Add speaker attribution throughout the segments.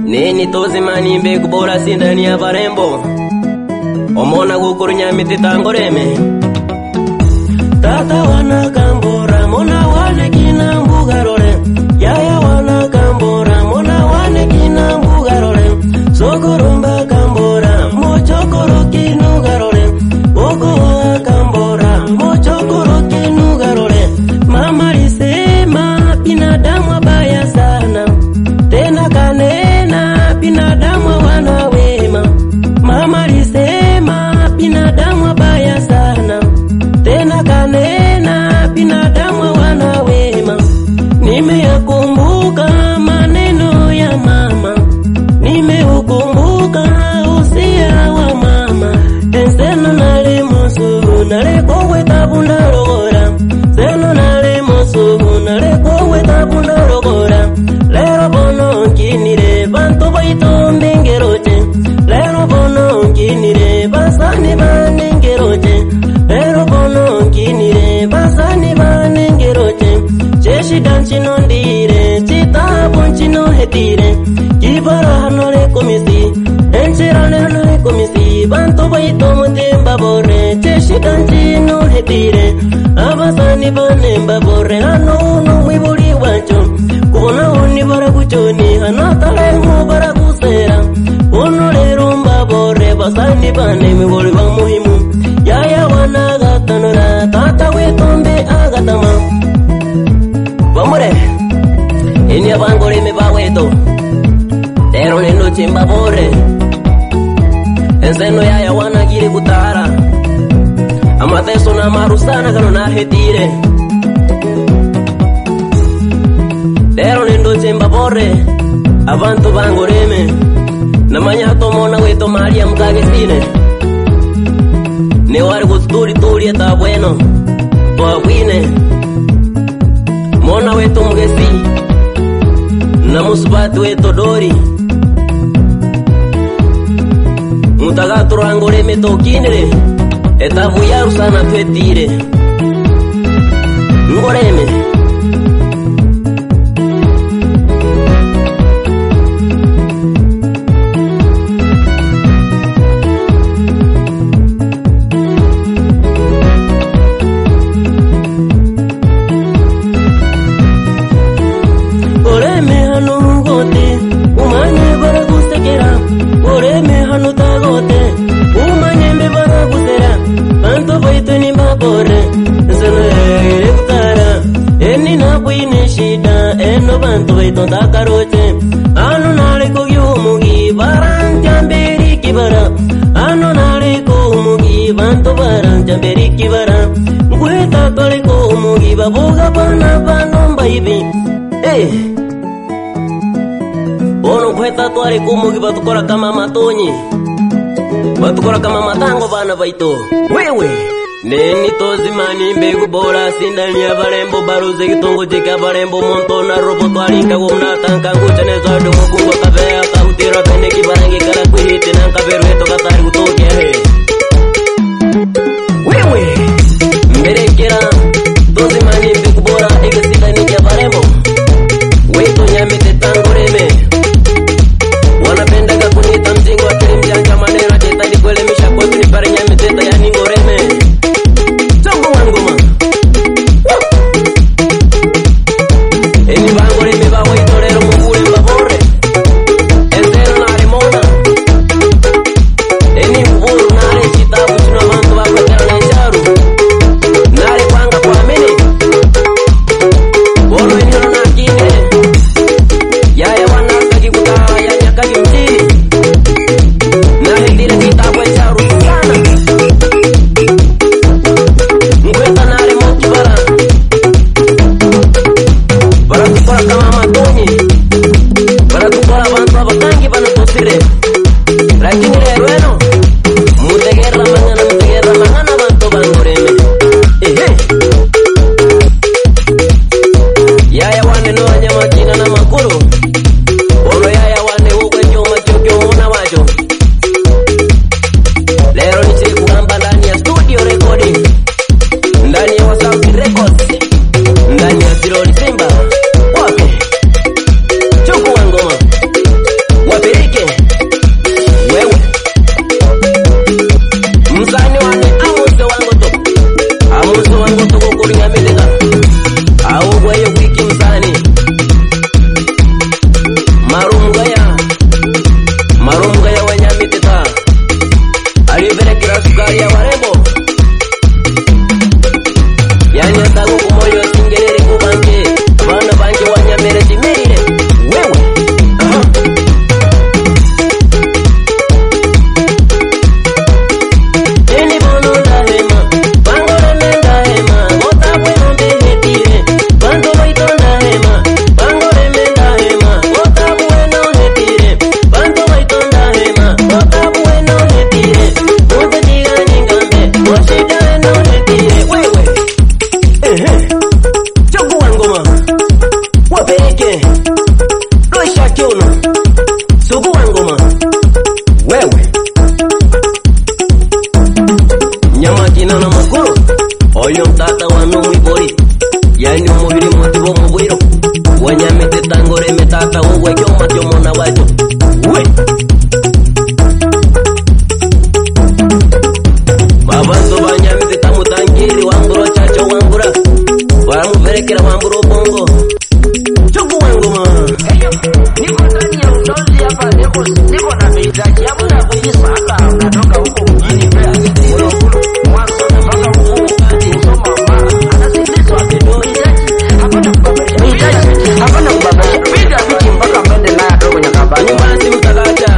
Speaker 1: Nini tozimani mbegu bora sindani ya barembo Omona gukurunya miti tangoreme Tata wana kambora mona wane kina mbugarore Yaya wana kambora mona wane kina mbugarore Sokorumba kambora mochokoro kinu garore Oko wa kambora mochokoro kinu garore Mama lisema binadamu wabaya sana Tena kanena binadamu wana wema Mama lisema binadamu wabaya sana Tena kanena binadamu wana wema Nimeyakumbuka maneno ya mama Nimeukumbuka usia wa mama Enseno nale musuhu nale kowe tabunda logora Seno nale musuhu nale kowe tabunda logora Lero bono kinire banto baito mbengeroche Lero bono kinire basani banengeroche Lero bono kinire basani banengeroche Cheshi danchino ndire chitabu nchino hetire Kibara hanore komisi Enchirane hanore komisi Banto baito mutimba bore Cheshi danchino hetire Abasani banemba bore Hano uno mwiburi wacho Kuna uni barakuchoni Hanatale mu barakusera Uno lerumba bore Basani banemi bori ba muhimu Yaya wana gatanora Tata wetombe agatama Vamore Ini abangore me baweto Tero neno chimba bore Enseno yaya wana gire kutara Amateso na marusana kano na hetire Tero nendo chimba bore Avanto bangoreme Namanya tomona weto maria mkage sine Ne wari kuturi turi eta bueno Toa wine Mona weto mgesi Namusubati weto dori Mutagato rangoreme tokinere Etavu yaru sana twetire Ngoreme Bantu baito takaroche Ano nare ko yumugi Barang jamberi kibara Ano nare ko umugi Bantu barang jamberi kibara Kweta tole ko umugi Baboga bana banomba ibi Bono kweta tole ko umugi Batukora kama matonyi Batukora kama matango bana baito Wewe Neni tozimani mbegu bora sindani ya barembo baruze kitongo jika barembo montona robo twarika gumna tanka nguchane zadu mukungo kabea tahutira bene kibarangi kara kuhiti nanka berueto katari kutokia he Wewe Mberekera tozimani mbegu bora ege sindani ya barembo Weto nyamete tangoreme Wanapenda kakunita mzingo wa kirimjanga manera jetali kwele misha kwetu ni pare nyamete tayani ngoreme Eni bangore me ba wai torero mugure mbabore Entero nare mona Eni uburu nare chitabu chino mantu baka jana charu Nare panga kwa mene Bono eni hana kine Yaya wana kagi kuta yanya kagi mchini Nahe dile kitabu charu sana Mkweta nare moki bara Baratukora kama matonyi Baratukora bantu abakangi bana tosire Lakini lero Mutegerra mangana bantu bangoreme Yaya wane no anya makina na makuru Olo yaya wane uwe nyoma chokyo muna wajo Lero niche kuhamba ndani ya studio recording Ndani ya Wasauti Records Ndani ya Zero Simba Wape Chuku wangoma choma choma na wacho. We. Babanzo banyamzi tamutangiri wamburo chacho wambura. Wamuverekera wamburo bongo. Choku wangoma.
Speaker 2: Niko ndani ya utozi hapa, niko na mahitaji. Hakuna kujisaka unatoka huko mjini Mbeya. Mwanza mpaka huko Musoma Mara. Anasikilizwa mahitaji. Hapana kubabesha. Piga miti mpaka mbende naye atoke kwenye kabani.
Speaker 1: Nyumbani mtakacha.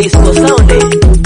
Speaker 1: Disco Sound.